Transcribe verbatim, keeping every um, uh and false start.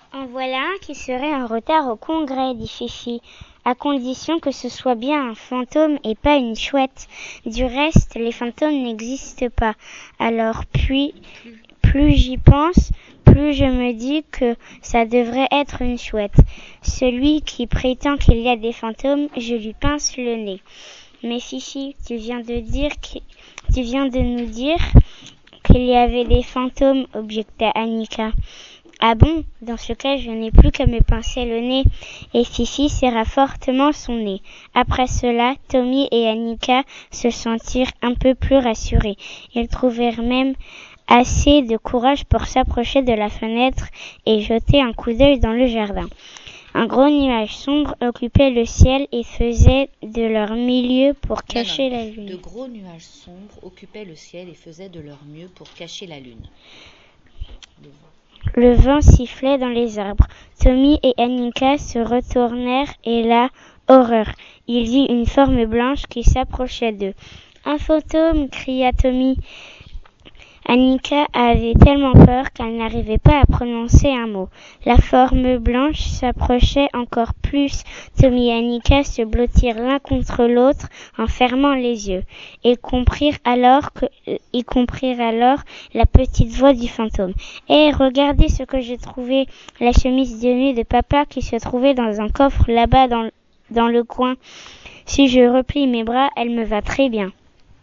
En voilà un qui serait en retard au congrès, dit Fifi, à condition que ce soit bien un fantôme et pas une chouette. Du reste, les fantômes n'existent pas. Alors puis, plus j'y pense, plus je me dis que ça devrait être une chouette. Celui qui prétend qu'il y a des fantômes, je lui pince le nez. Mais Fifi, tu viens de dire que, tu viens de nous dire qu'il y avait des fantômes, objecta Annika. Ah bon, dans ce cas, je n'ai plus qu'à me pincer le nez. Et Fifi serra fortement son nez. Après cela, Tommy et Annika se sentirent un peu plus rassurés. Ils trouvèrent même assez de courage pour s'approcher de la fenêtre et jeter un coup d'œil dans le jardin. Un gros nuage sombre occupait le ciel et faisait de leur milieu pour cacher non, non. la lune. De gros nuages sombres occupaient le ciel et faisaient de leur mieux pour cacher la lune. Le vent sifflait dans les arbres. Tommy et Annika se retournèrent et là, horreur, il vit une forme blanche qui s'approchait d'eux. « Un fantôme !» cria Tommy. Annika avait tellement peur qu'elle n'arrivait pas à prononcer un mot. La forme blanche s'approchait encore plus. Tommy et Annika se blottirent l'un contre l'autre en fermant les yeux. Ils comprirent alors que, ils comprirent alors la petite voix du fantôme. « Hé, hey, regardez ce que j'ai trouvé, la chemise de nuit de papa qui se trouvait dans un coffre là-bas dans, dans le coin. Si je replie mes bras, elle me va très bien. »